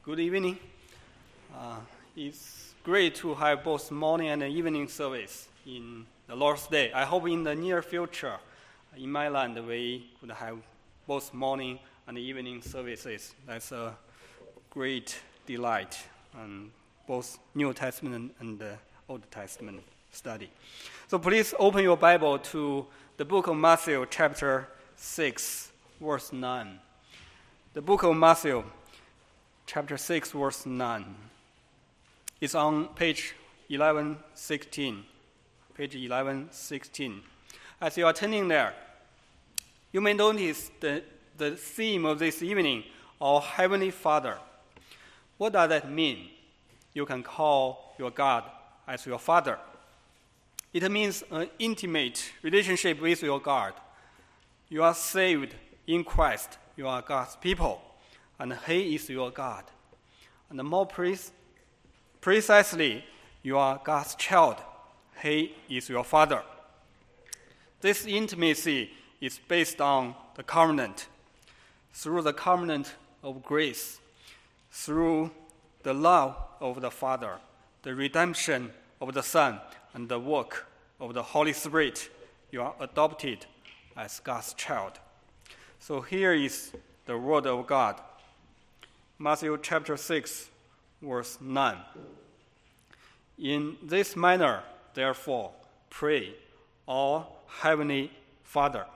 Good evening. It's great to have both morning and evening service in the Lord's Day. I hope in the near future, in my land, we could have both morning and evening services. That's a great delight, both New Testament and Old Testament study. So please open your Bible to the book of Matthew, chapter 6, verse 9. The book of Matthew, chapter 6, verse 9. It's on page 1116. Page 1116. As you are turning there, you may notice the theme of this evening, our Heavenly Father. What does that mean? You can call your God as your Father. It means an intimate relationship with your God. You are saved in Christ. You are God's people, and He is your God. And more precisely, you are God's child. He is your Father. This intimacy is based on the covenant. Through the covenant of grace, through the love of the Father, the redemption of the Son, and the work of the Holy Spirit, you are adopted as God's child. So here is the word of God. Matthew chapter 6, verse 9. In this manner, therefore, pray, our Heavenly Father.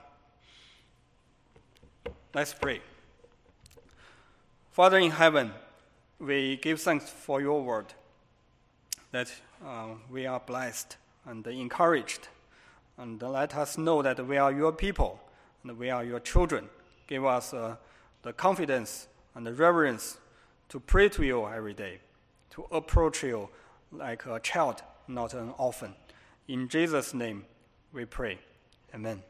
Let's pray. Father in heaven, we give thanks for your word, that we are blessed and encouraged. And let us know that we are your people and we are your children. Give us the confidence and the reverence to pray to you every day, to approach you like a child, not an orphan. In Jesus' name we pray. Amen.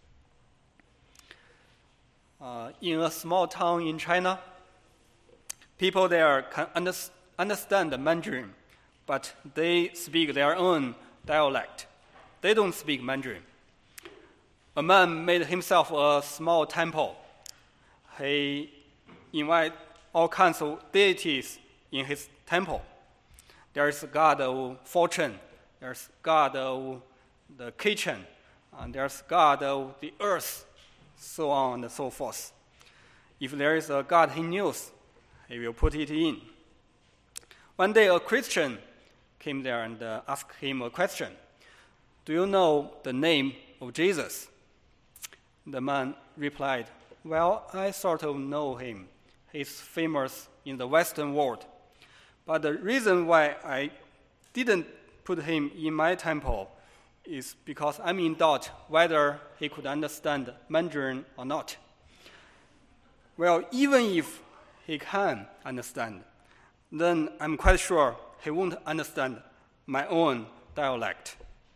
In a small town in China, people there can understand Mandarin, but they speak their own dialect. They don't speak Mandarin. A man made himself a small temple. He invited all kinds of deities in his temple. There is a god of fortune, there's god of the kitchen, and there's god of the earth, so on and so forth. If there is a god he knows, he will put it in. One day a Christian came there and asked him a question. Do you know the name of Jesus? The man replied, well, I sort of know him. He's famous in the Western world. But the reason why I didn't put him in my temple is because I'm in doubt whether he could understand Mandarin or not. Well, even if he can understand, then I'm quite sure he won't understand my own dialect.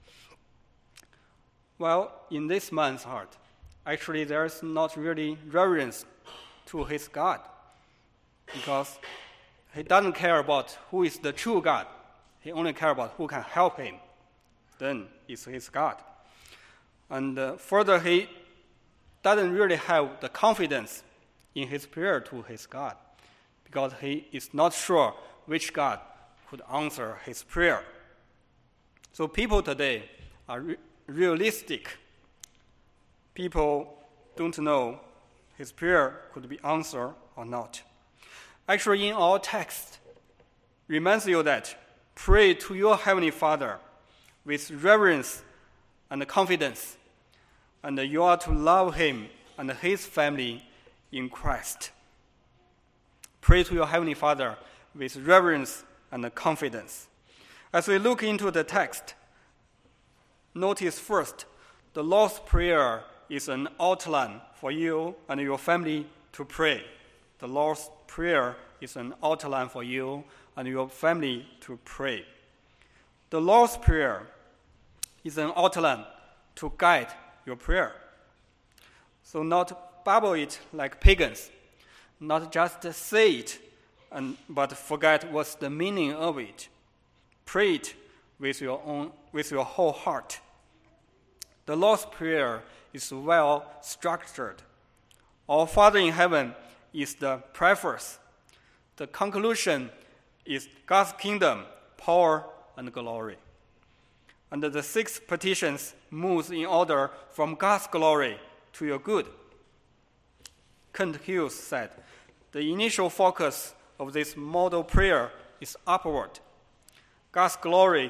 Well, in this man's heart, actually there is not really reverence to his God, because he doesn't care about who is the true God. He only cares about who can help him. Then it's his God. And further, he doesn't really have the confidence in his prayer to his God, because he is not sure which God could answer his prayer. So people today are realistic. People don't know his prayer could be answered or not. Actually, in our text, reminds you that pray to your Heavenly Father with reverence and confidence, and you are to love Him and His family in Christ. Pray to your Heavenly Father with reverence and confidence. As we look into the text, notice first, the Lord's Prayer is an outline for you and your family to pray. The Lord's Prayer is an outline for you and your family to pray. The Lord's Prayer is an outline to guide your prayer. So not babble it like pagans, not just say it, but forget what's the meaning of it. Pray it with your whole heart. The Lord's Prayer is well structured. Our Father in heaven is the preface. The conclusion is God's kingdom, power, and glory. And the 6 petitions moves in order from God's glory to your good. Kent Hughes said, the initial focus of this model prayer is upward. God's glory,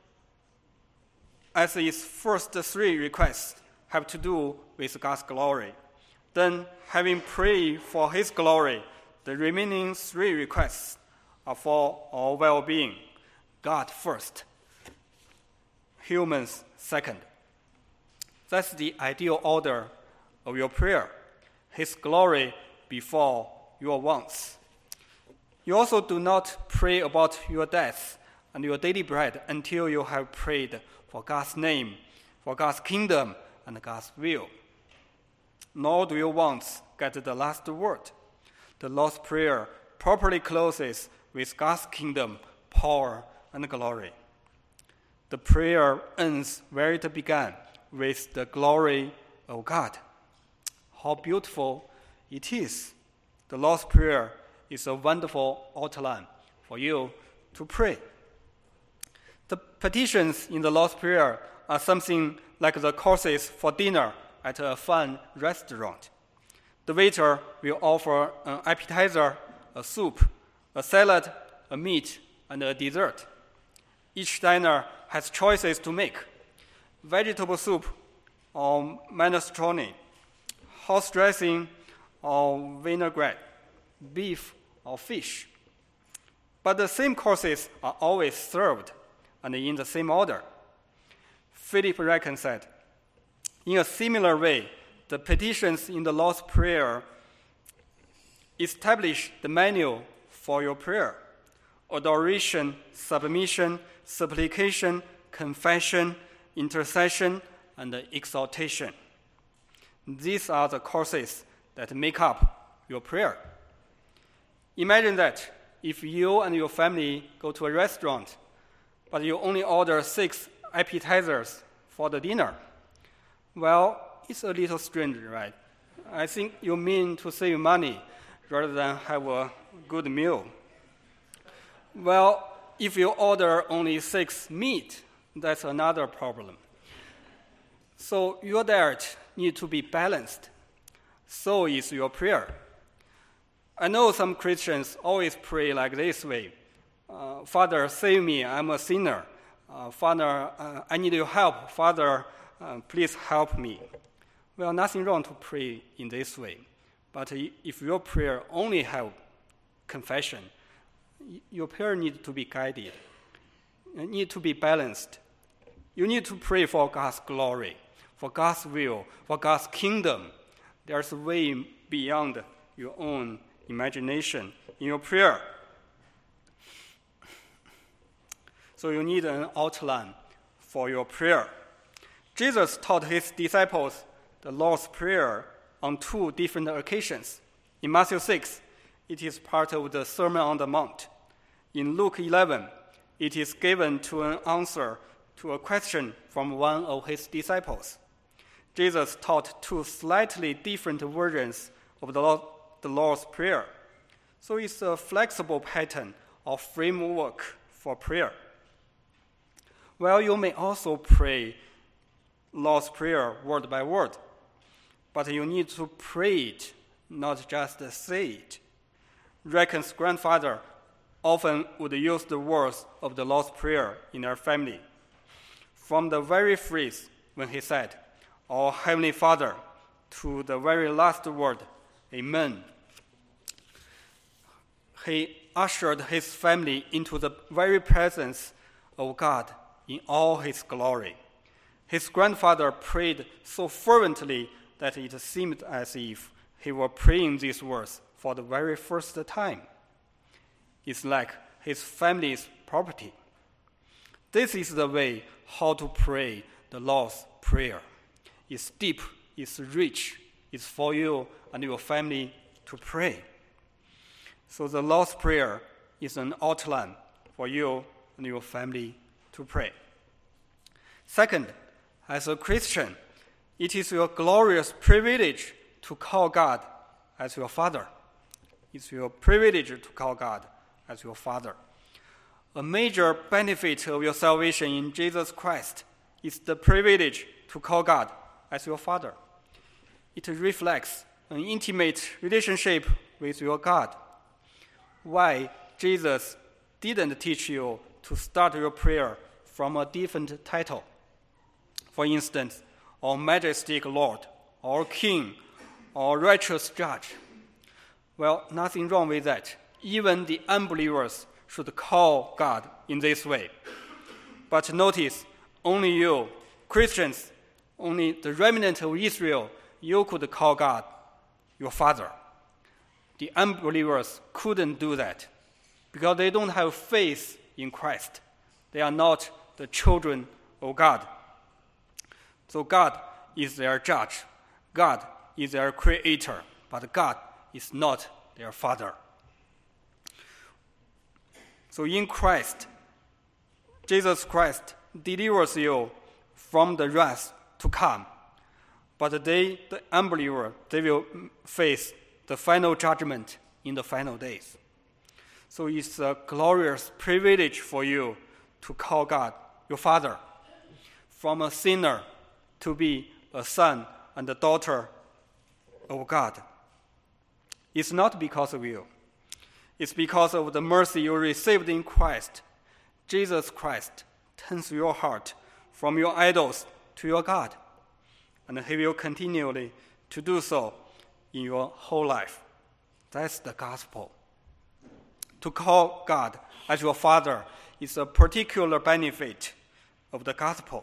as its first 3 requests, have to do with God's glory. Then, having prayed for His glory, the remaining 3 requests are for our well-being. God first, humans second. That's the ideal order of your prayer. His glory before your wants. You also do not pray about your death and your daily bread until you have prayed for God's name, for God's kingdom, and God's will. Nor do your wants get the last word. The Lord's Prayer properly closes with God's kingdom, power, and glory. The prayer ends where it began, with the glory of God. How beautiful it is. The Lord's Prayer is a wonderful outline for you to pray. The petitions in the Lord's Prayer are something like the courses for dinner at a fine restaurant. The waiter will offer an appetizer, a soup, a salad, a meat, and a dessert. Each diner has choices to make: vegetable soup or minestrone, horse dressing or vinaigrette, beef or fish. But the same courses are always served and in the same order. Philip Ryken said, in a similar way, the petitions in the Lord's Prayer establish the manual for your prayer: adoration, submission, supplication, confession, intercession, and exaltation. These are the courses that make up your prayer. Imagine that if you and your family go to a restaurant, but you only order 6 appetizers for the dinner. Well, it's a little strange, right? I think you mean to save money rather than have a good meal. Well, if you order only 6 meat, that's another problem. So your diet needs to be balanced. So is your prayer. I know some Christians always pray like this way: Father, save me, I'm a sinner. Father, I need your help. Father, please help me. Well, nothing wrong to pray in this way. But if your prayer only have confession, your prayer needs to be guided. It needs to be balanced. You need to pray for God's glory, for God's will, for God's kingdom. There's a way beyond your own imagination in your prayer. So you need an outline for your prayer. Jesus taught his disciples the Lord's Prayer on 2 different occasions. In Matthew 6, it is part of the Sermon on the Mount. In Luke 11, it is given to an answer to a question from one of his disciples. Jesus taught 2 slightly different versions of the Lord's Prayer. So it's a flexible pattern or framework for prayer. Well, you may also pray Lord's Prayer word by word, but you need to pray it, not just say it. Ryken's grandfather often would use the words of the Lord's Prayer in their family. From the very phrase when he said, "Our Heavenly Father," to the very last word, "Amen," he ushered his family into the very presence of God in all his glory. His grandfather prayed so fervently that it seemed as if he were praying these words for the very first time. It's like his family's property. This is the way how to pray the Lord's Prayer. It's deep, it's rich, it's for you and your family to pray. So the Lord's Prayer is an outline for you and your family to pray. Second, as a Christian, it is your glorious privilege to call God as your Father. It's your privilege to call God as your Father. A major benefit of your salvation in Jesus Christ is the privilege to call God as your Father. It reflects an intimate relationship with your God. Why Jesus didn't teach you to start your prayer from a different title. For instance, our majestic Lord, our King, our righteous Judge. Well, nothing wrong with that. Even the unbelievers should call God in this way. But notice, only you, Christians, only the remnant of Israel, you could call God your Father. The unbelievers couldn't do that because they don't have faith in Christ. They are not the children of God. So God is their judge. God is their creator, but God is not their Father. So in Christ, Jesus Christ delivers you from the wrath to come. But they, the unbeliever, they will face the final judgment in the final days. So it's a glorious privilege for you to call God your Father. From a sinner to be a son and a daughter of God. It's not because of you. It's because of the mercy you received in Christ. Jesus Christ turns your heart from your idols to your God. And he will continually to do so in your whole life. That's the gospel. To call God as your Father is a particular benefit of the gospel.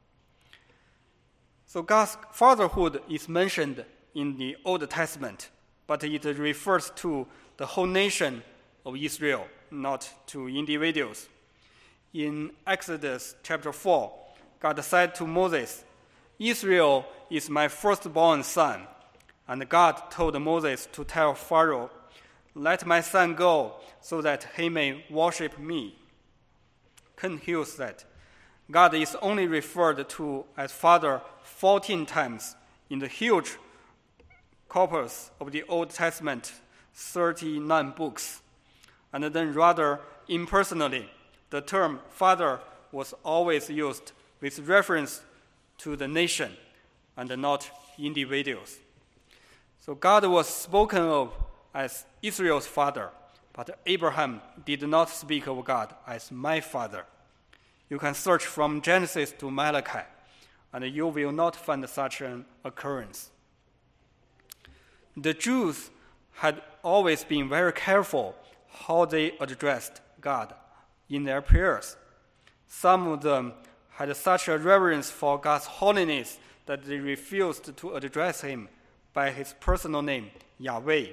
So God's fatherhood is mentioned in the Old Testament, but it refers to the whole nation of Israel, not to individuals. In Exodus chapter 4, God said to Moses, Israel is my firstborn son. And God told Moses to tell Pharaoh, let my son go so that he may worship me. Kent Hughes said, God is only referred to as Father 14 times in the huge corpus of the Old Testament, 39 books. And then rather impersonally, the term Father was always used with reference to the nation and not individuals. So God was spoken of as Israel's father, but Abraham did not speak of God as my father. You can search from Genesis to Malachi, and you will not find such an occurrence. The Jews had always been very careful how they addressed God in their prayers. Some of them had such a reverence for God's holiness that they refused to address him by his personal name, Yahweh.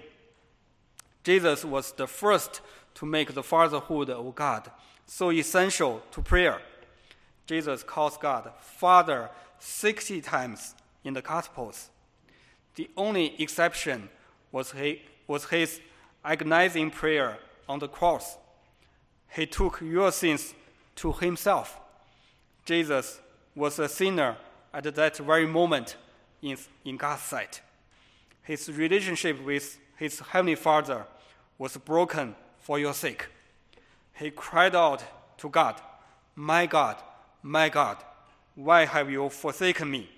Jesus was the first to make the fatherhood of God so essential to prayer. Jesus calls God Father 60 times in the Gospels. The only exception was his agonizing prayer on the cross. He took your sins to himself. Jesus was a sinner at that very moment in God's sight. His relationship with his Heavenly Father was broken for your sake. He cried out to God, my God, why have you forsaken me?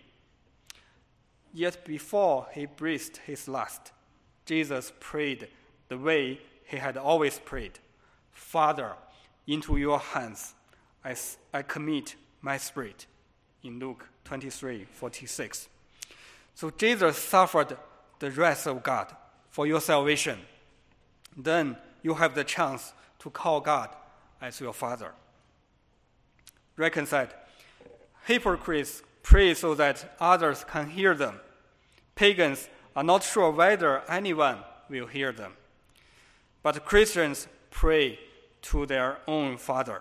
Yet before he breathed his last, Jesus prayed the way he had always prayed. Father, into your hands I commit my spirit, in Luke 23:46. So Jesus suffered the wrath of God for your salvation. Then you have the chance to call God as your Father. Reconciled, hypocrites pray so that others can hear them. Pagans are not sure whether anyone will hear them. But Christians pray to their own Father.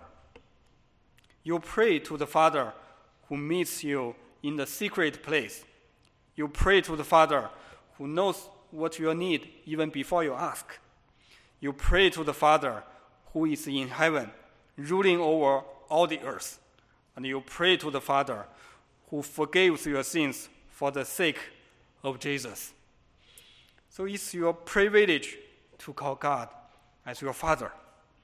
You pray to the Father who meets you in the secret place. You pray to the Father who knows what you need even before you ask. You pray to the Father who is in heaven, ruling over all the earth. And you pray to the Father who forgives your sins for the sake of Jesus. So it's your privilege to call God as your Father.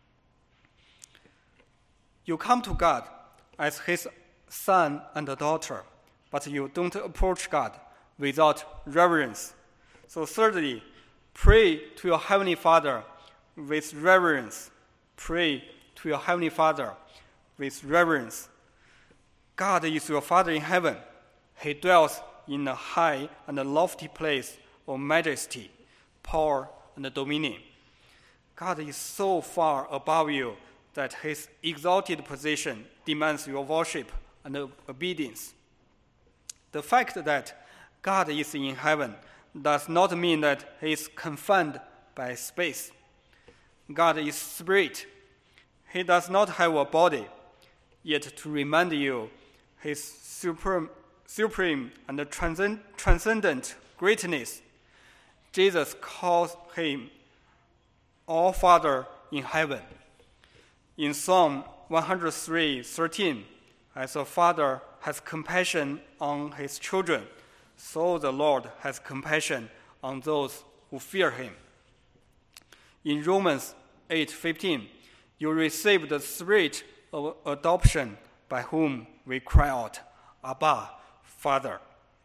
You come to God as his son and daughter, but you don't approach God without reverence. So thirdly, pray to your Heavenly Father with reverence. Pray to your Heavenly Father with reverence. God is your Father in heaven. He dwells in a high and lofty place of majesty, power, and dominion. God is so far above you that his exalted position demands your worship and obedience. The fact that God is in heaven does not mean that he is confined by space. God is spirit. He does not have a body. Yet to remind you his supreme and transcendent greatness, Jesus calls him our Father in heaven. In Psalm 103:13, as a father has compassion on his children, so the Lord has compassion on those who fear him. In Romans 8:15, you receive the spirit of adoption by whom we cry out, Abba, Father.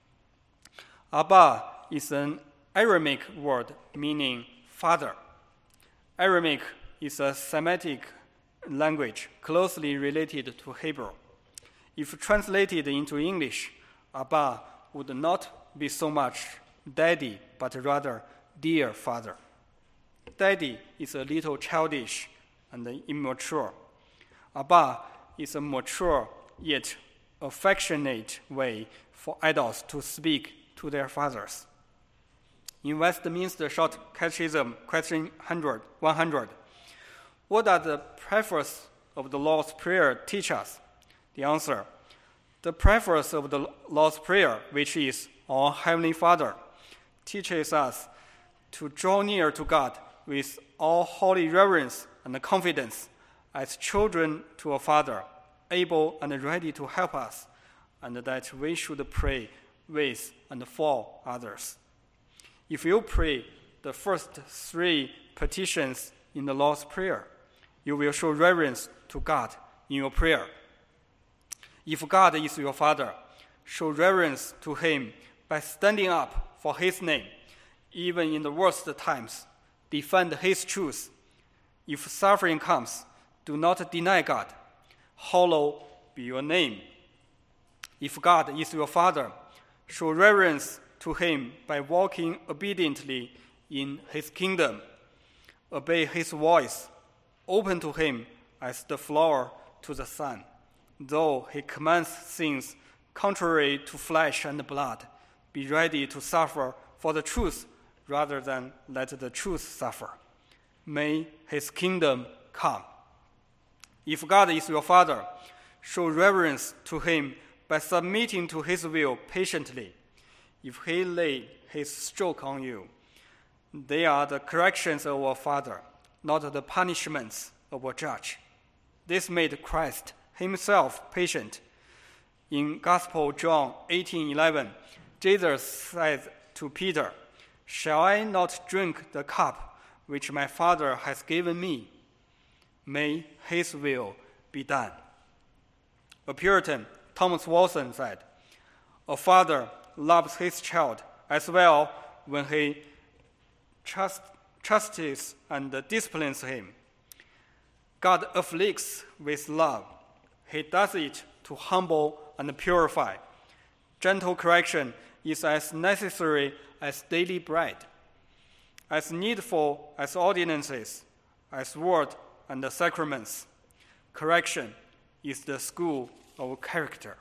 Abba is an Aramaic word meaning father. Aramaic is a Semitic language closely related to Hebrew. If translated into English, Abba would not be so much daddy, but rather dear father. Daddy is a little childish and immature. Abba is a mature yet affectionate way for adults to speak to their fathers. In Westminster Short Catechism, question 100, what does the preface of the Lord's Prayer teach us? The answer, the preface of the Lord's Prayer, which is our Heavenly Father, teaches us to draw near to God with all holy reverence and confidence as children to a Father, able and ready to help us, and that we should pray with and for others. If you pray the first three petitions in the Lord's Prayer, you will show reverence to God in your prayer. If God is your Father, show reverence to him by standing up for his name, even in the worst times. Defend his truth. If suffering comes, do not deny God. Hallowed be your name. If God is your Father, show reverence to him by walking obediently in his kingdom. Obey his voice. Open to him as the flower to the sun. Though he commands things contrary to flesh and blood, be ready to suffer for the truth rather than let the truth suffer. May his kingdom come. If God is your Father, show reverence to him by submitting to his will patiently. If he lay his stroke on you, they are the corrections of a father, not the punishments of a judge. This made Christ himself patient. In Gospel John 18:11, Jesus said to Peter, "Shall I not drink the cup which my Father has given me? May his will be done." A Puritan, Thomas Watson, said, "A father loves his child as well when he chastises and disciplines him. God afflicts with love. He does it to humble and purify. Gentle correction is as necessary as daily bread, as needful as ordinances, as word and the sacraments. Correction is the school of character."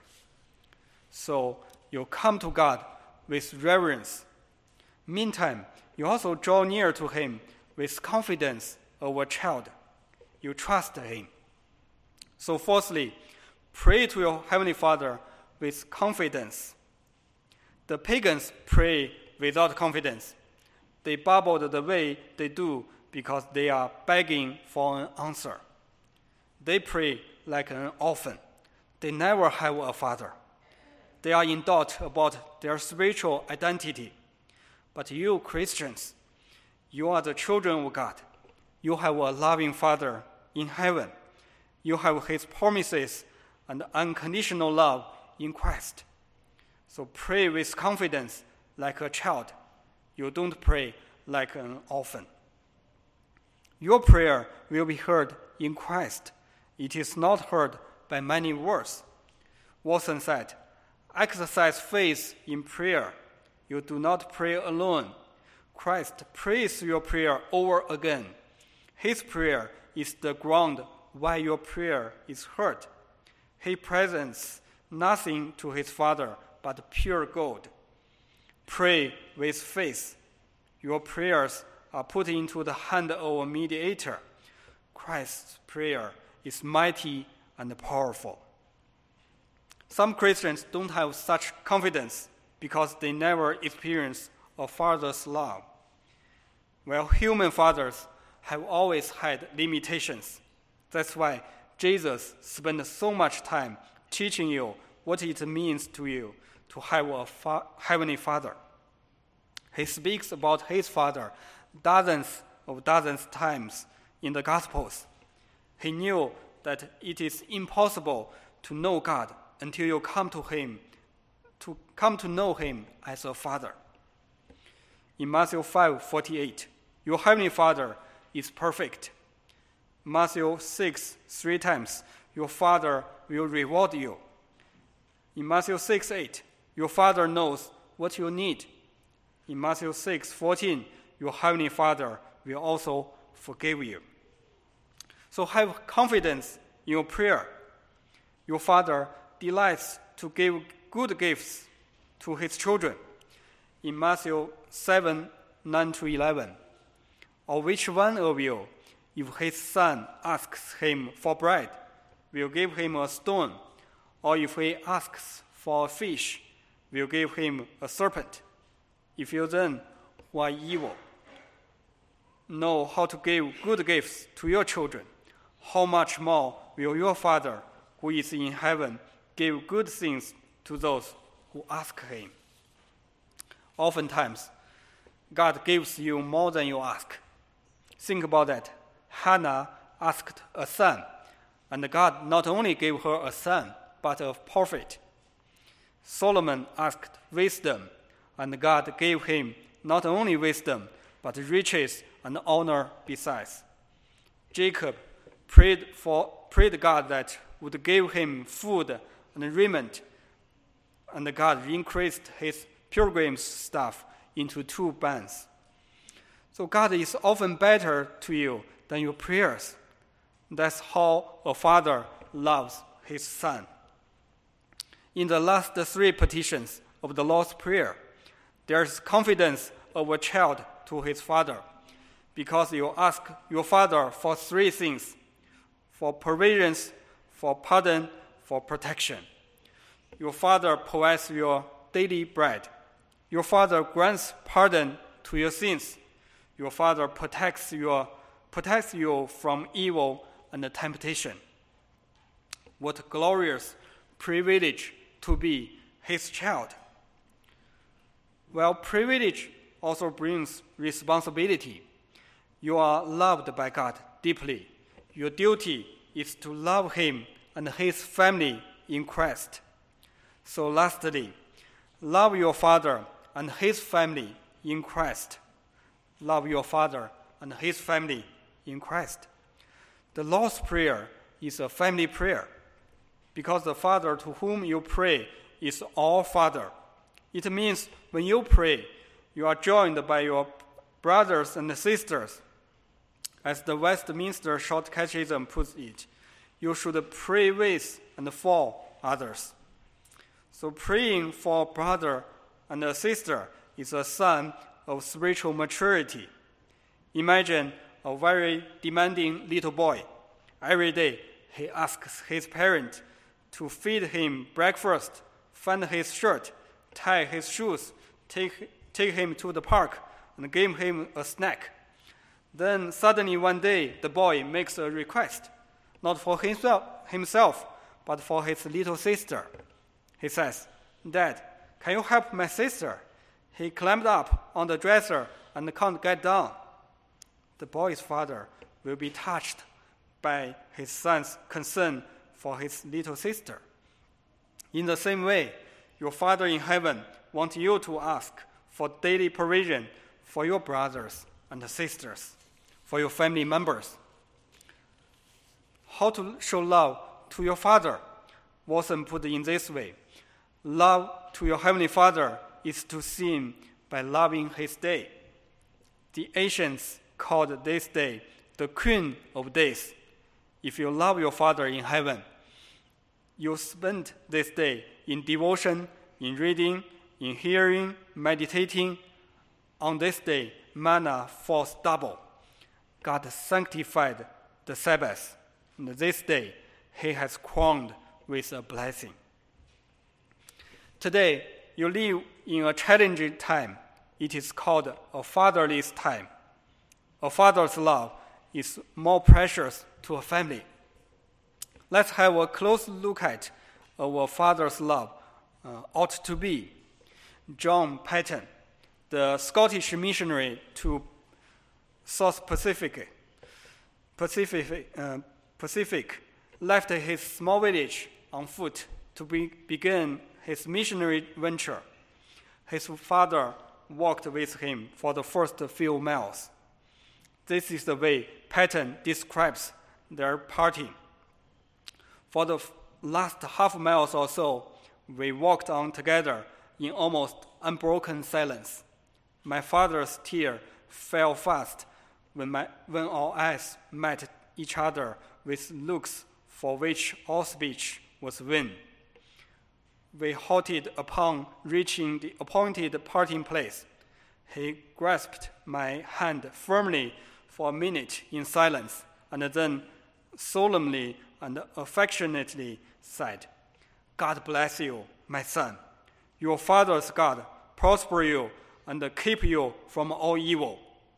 So you come to God with reverence. Meantime, you also draw near to him with confidence of a child. You trust him. So fourthly, pray to your Heavenly Father with confidence. The pagans pray without confidence. They babbled the way they do because they are begging for an answer. They pray like an orphan. They never have a father. They are in doubt about their spiritual identity. But you Christians, You are the children of God. You have a loving Father in heaven. You have his promises and unconditional love in Christ. So pray with confidence like a child. You don't pray like an orphan. Your prayer will be heard in Christ. It is not heard by many words. Watson said, exercise faith in prayer. You do not pray alone. Christ prays your prayer over again. His prayer is the ground why your prayer is heard. He presents nothing to his Father but pure gold. Pray with faith. Your prayers are put into the hand of a mediator. Christ's prayer is mighty and powerful. Some Christians don't have such confidence because they never experience a father's love. Well, human fathers have always had limitations. That's why Jesus spent so much time teaching you what it means to you to have a heavenly Father. He speaks about his Father dozens of times in the Gospels. He knew that it is impossible to know God until you come to know him as a Father. In Matthew 5:48, your heavenly Father is perfect. Matthew 6, 3 times, your Father will reward you. In Matthew 6:8, your Father knows what you need. In Matthew 6:14, your heavenly Father will also forgive you. So have confidence in your prayer. Your Father delights to give good gifts to his children. In Matthew 7, 9-11, or which one of you, if his son asks him for bread, will give him a stone, or if he asks for a fish, will give him a serpent? If you then, who are evil, know how to give good gifts to your children, how much more will your Father, who is in heaven, give good things to those who ask him? Oftentimes, God gives you more than you ask. Think about that. Hannah asked a son, and God not only gave her a son, but a prophet. Solomon asked wisdom, and God gave him not only wisdom, but riches and honor besides. Jacob prayed God that would give him food and raiment, and God increased his pilgrim staff into 2 bands. So God is often better to you than your prayers. That's how a father loves his son. In the last 3 petitions of the Lord's Prayer, there's confidence of a child to his father, because you ask your father for 3 things: for provisions, for pardon, for protection. Your father provides your daily bread. Your father grants pardon to your sins. Your father protects you from evil and temptation. What glorious privilege to be his child. Well, privilege also brings responsibility. You are loved by God deeply. Your duty is to love him and his family in Christ. So lastly, love your father and his family in Christ. Love your father and his family in Christ. The Lord's Prayer is a family prayer because the Father to whom you pray is our Father. It means when you pray, you are joined by your brothers and sisters. As the Westminster Short Catechism puts it, you should pray with and for others. So praying for a brother and a sister is a sign of spiritual maturity. Imagine a very demanding little boy. Every day he asks his parent to feed him breakfast, find his shirt, tie his shoes, take him to the park, and give him a snack. Then suddenly one day the boy makes a request, not for himself, but for his little sister. He says, "Dad, can you help my sister? He climbed up on the dresser and can't get down." the boy's father will be touched by his son's concern for his little sister. In the same way, your Father in heaven wants you to ask for daily provision for your brothers and sisters, for your family members. How to show love to your Father? Watson put it in this way: love to your Heavenly Father is to see Him by loving His day. The ancients called this day the Queen of Days. If you love your Father in heaven, you spend this day in devotion, in reading, in hearing, meditating. On this day, manna falls double. God sanctified the Sabbath, and this day He has crowned with a blessing. Today, you live in a challenging time. It is called a fatherless time. A father's love is more precious to a family. Let's have a close look at our father's love ought to be. John Paton, the Scottish missionary to South Pacific, left his small village on foot to begin his missionary venture. His father walked with him for the first few miles. This is the way Paton describes their parting. For the last half mile or so, we walked on together in almost unbroken silence. My father's tear fell fast when our eyes met each other with looks for which all speech was vain. We halted upon reaching the appointed parting place. He grasped my hand firmly for a minute in silence, and then solemnly and affectionately said, "God bless you, my son. Your father's God prosper you and keep you from all evil."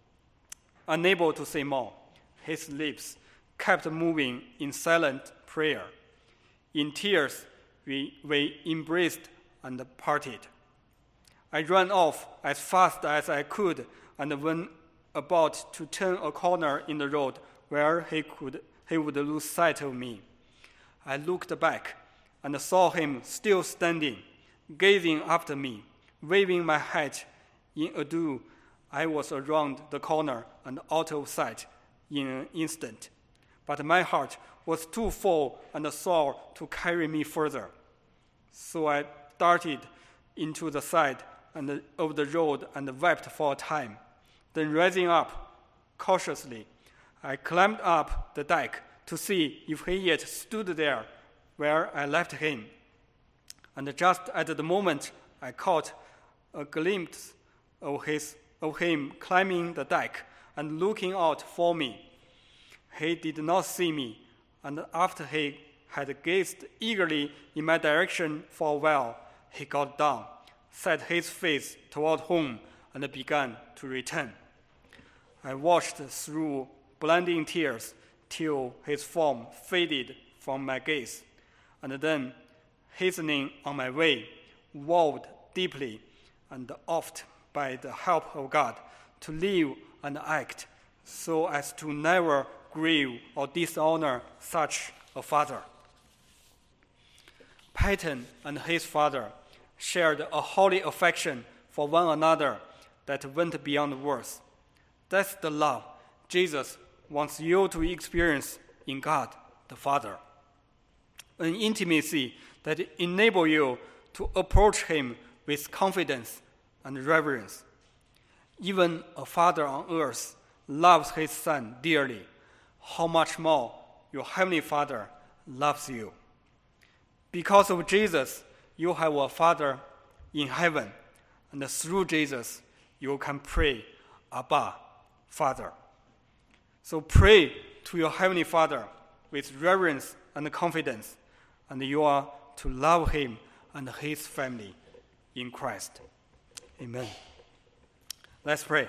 Unable to say more, his lips kept moving in silent prayer. In tears, we embraced and parted. I ran off as fast as I could, and when about to turn a corner in the road where he would lose sight of me, I looked back and saw him still standing, gazing after me, waving my hat in adieu. I was around the corner and out of sight in an instant, but my heart was too full and sore to carry me further. So I darted into the side of the road and wept for a time. Then rising up cautiously, I climbed up the dike to see if he yet stood there where I left him. And just at the moment I caught a glimpse of him climbing the dike and looking out for me. He did not see me, and after he had gazed eagerly in my direction for a while, he got down, set his face toward home, and began to return. I watched through blinding tears till his form faded from my gaze, and then, hastening on my way, vowed deeply and oft by the help of God to live and act so as to never grieve or dishonor such a father. Paton and his father shared a holy affection for one another that went beyond words. That's the love Jesus wants you to experience in God the Father. An intimacy that enables you to approach Him with confidence and reverence. Even a father on earth loves his son dearly. How much more your Heavenly Father loves you. Because of Jesus, you have a Father in heaven, and through Jesus, you can pray, Abba, Father. So pray to your Heavenly Father with reverence and confidence, and you are to love Him and His family in Christ. Amen. Let's pray.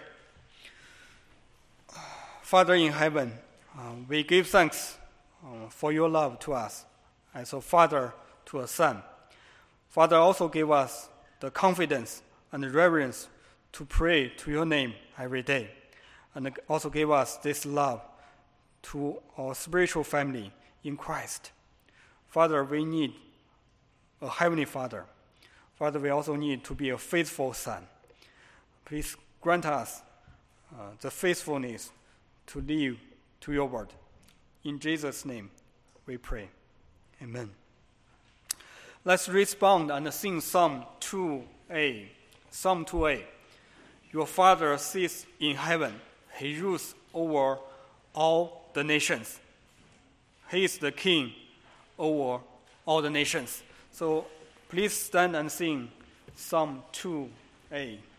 Father in heaven, we give thanks for your love to us as a father to a son. Father, also give us the confidence and reverence to pray to your name every day. and also give us this love to our spiritual family in Christ. Father, we need a Heavenly Father. Father, we also need to be a faithful son. Please grant us the faithfulness to live to your word. In Jesus' name we pray. Amen. Let's respond and sing Psalm 2a. Psalm 2a. Your Father sits in heaven. He rules over all the nations. He is the King over all the nations. So please stand and sing Psalm 2a.